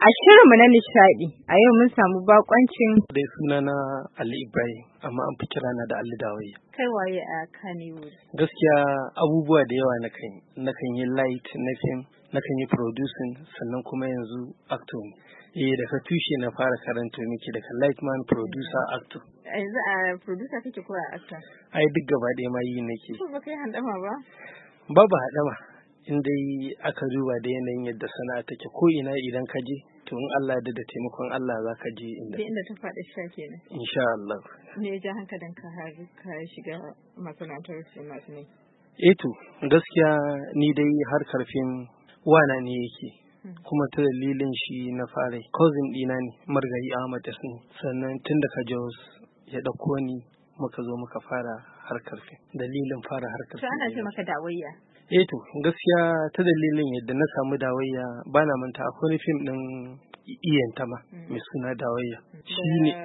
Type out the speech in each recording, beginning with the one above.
A shirinmu na nishaɗi, a yau mun samu bakoncin dai sunana Ali Ibrahim, amma an fi kirana da Ali Dawayya. kai waye a Kannywood. Gaskiya abubuwa da yawa nakan yi light na film, nakan yi producing, sannan kuma yanzu acting. Daga tushe na fara karanta miki daga lightman, producer, actor. Yanzu a producer kake ko a actor? Ai duk gaba ɗaya ma yi nake. Ko ba kai handama ba? Babu haɗama. In dai aka duba da yanayin yadda sana'a take ko ina idan ka je, to in Allah da taimakon Allah za ka je inda ta faɗi sha kenan. Insha Allah. Me ya ja hankalin ka har ka shiga masana'antar fina-finai? To gaskiya ni dai harkar fim wana ne yake. Kuma ta dalilin shi na fara cousin ɗina ne Margayi Ahmad Yasmin, sannan tun da ka Jos ya ɗauko ni muka zo muka fara harkar fim. Dalilin fara harkar fim. To ana ce maka Dawayya. To gaskiya ta dalilin yadda na samu Dawayya bana manta akwai wani fim ɗin Iyan Tama mai suna Dawayya. Shi ne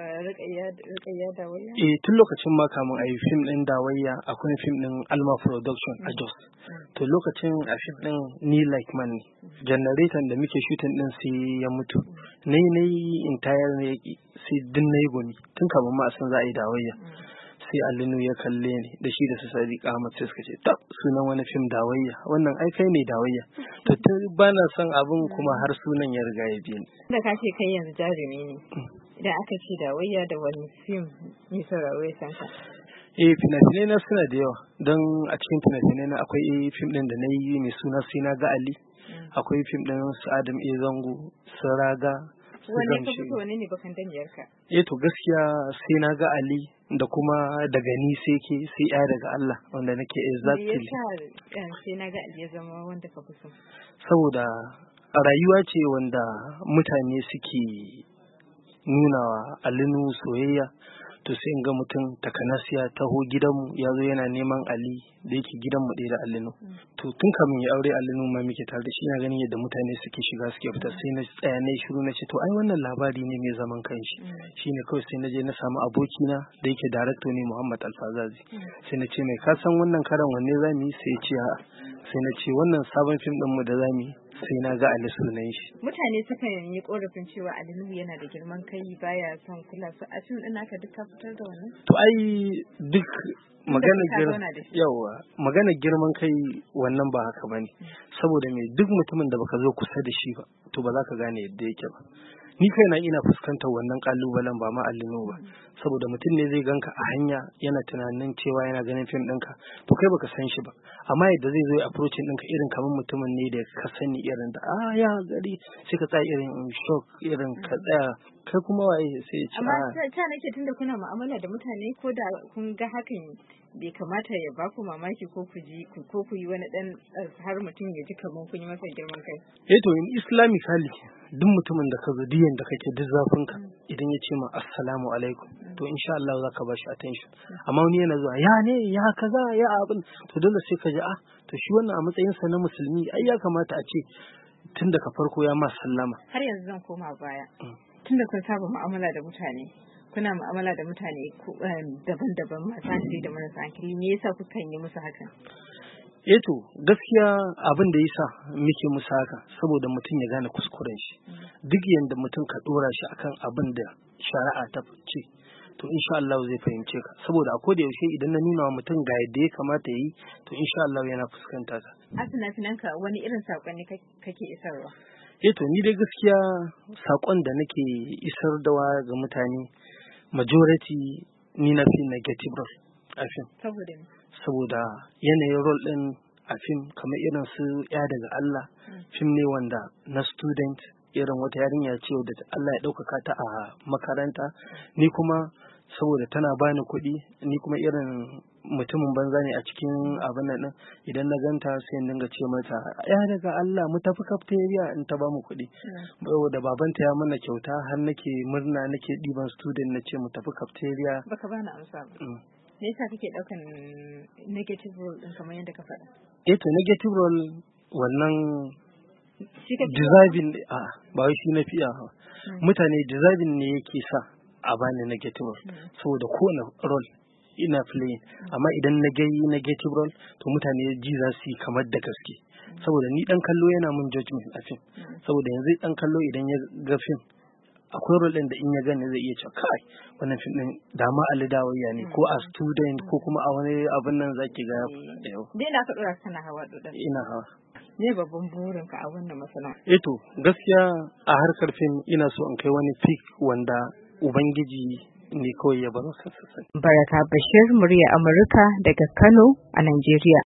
Rukayya Dawayya? Tun lokacin ma kamun a yi fim ɗin Dawayya akwai fim ɗin Alma Production a Jos. To lokacin a fim ɗin ni like man ne. Generator da muke shooting ɗin sai ya mutu. Na yi entire ne sai din na yi gumi. Tun kamun ma a san za a yi Dawayya. Sai Alinu ya kalle ni da shi da su Sadiq Ahmad sai suka ce sunan wani fim Dawayya, wannan ai kai ne Dawayya. To tun bana son abin kuma har sunan ya riga ya biye ni. Da ka ce kai yanzu jarumi ne. Idan aka ce Dawayya da wani fim mai sauraro ya san ka. Fina-finai na suna da yawa, don a cikin fina-finai na akwai fim ɗin da na yi mai suna Sai na ga Ali, akwai fim ɗin su Adam A Zango, su Raga. Wanne ka fito wani ne bakan damiyar ka? To gaskiya Sai na ga Ali da kuma daga ni sai ke sai ya daga Allah wanda nake exactly. Me yasa Sai na ga Ali ya zama wanda ka fi so? Saboda a rayuwa ce wanda mutane suke nunawa Alinu soyayya, to sai in ga mutum takanasiya taho gidanmu ya zo yana neman Ali da yake gidanmu ɗaya da Alinu. To tun kamin ya aure Alinu ma muke tare da shi, na ganin yadda mutane suke shiga suke fita, sai na tsaya na shiru na ce to ai wannan labari ne mai zaman kanshi. Shine kawai sai na je na samu abokina da yake director ne Muhammad Alfazazi. Sai na ce mai ka san wannan karan wanne zamu yi, sai ya ce a'a. Sai na ce wannan sabon fim ɗin mu da zamu yi sai na ga Ali sunan shi. Mutane sukan yi korafin cewa Ali Nuhu yana da girman kai baya son kula su, a fim ɗin naka duk ka fitar da wannan? To ai duk magana girman kai wannan ba haka bane. Saboda me duk mutumin da baka zo kusa da shi ba to ba za ka gane yadda yake ba. Ni kaina ina fuskantar wannan kalubalen ba ma Ali Nuhu ba, saboda mutum ne zai ganka a hanya yana tunanin cewa yana ganin fim ɗinka, to kai baka san shi ba, amma yadda zai zo ya approaching ɗinka irin kamar mutumin ne da ka sani irin da ya gari sai ka tsaya irin shock irin ka tsaya kai kuma waye sai ya ce amma ta nake tunda kuna mu'amala da mutane ko da kun ga hakan bai kamata ya ba ku mamaki ko ku yi wani dan har mutum ya ji kamar kun yi masa girman kai. To in islamically duk mutumin da ka zo diyan da kake duk zafin ka idan ya ce ma assalamu alaikum to insha Allah zaka ba shi attention. Amma wani yana zuwa ya ne ya kaza ya abin, to dole sai ka ji to shi wannan a matsayin sa na musulmi ai ya kamata a ce tun daga farko ya ma sallama. Har yanzu zan koma baya. Tunda kun saba mu'amala da mutane, kuna mu'amala da mutane daban-daban masu hankali da marasa hankali, me yasa kukan yi musu hakan? To gaskiya abin da yasa muke musu haka saboda mutum ya gane kuskuren shi. Duk yanda mutum ka dora shi akan abin da shari'a ta ce, to insha Allah zai fahimce ka, saboda a koda yaushe idan na nuna wa mutum ga yadda ya kamata yi to insha Allah yana fuskanta ka. A finafinanka wani irin saƙonni kake isarwa? To ni dai gaskiya saƙon da nake isar da ga mutane majority ni na fi negative role a fim. Saboda yanayin role ɗin a fim kamar irin su ya daga Allah, fim ne wanda na student irin wata yarinya ce da Allah ya ɗaukaka ta a makaranta, ni kuma saboda tana bani kuɗi, ni kuma irin mutumin banza ne a cikin abin nan, idan na ganta sai in dinga ce mata ya daga Allah mu tafi cafeteria in ta bamu kuɗi. Da babanta ya mana kyauta har nake murna nake ɗiban student na ce mu tafi cafeteria. Baka bani amsa ba. Me yasa kake ɗaukan negative role ɗin kamar yadda ka faɗa? To negative role wannan deserving ba wai shi na fiya. Mutane deserving ne yake sa a bani negative role, saboda kowane role ina playing, amma idan na yi negative role to mutane ji za su yi kamar da gaske, saboda ni dan kallo yana mun judgment a fim, saboda yanzu dan kallo idan ya ga fim akwai role din da in ya gane zai iya cewa kai wannan fim din dama Ali Dawayya ne, ko a student ko kuma a wani abin nan zaki ga yau. Dai da ka dora kana hawa dodan. Ina hawa. Ne babban burinka a wannan masana? To gaskiya a harkar fim ina so in kai wani peak wanda Ubangiji ne kawai ya bar sassa. Baraka Bashir, murya Amurka daga Kano a Najeriya.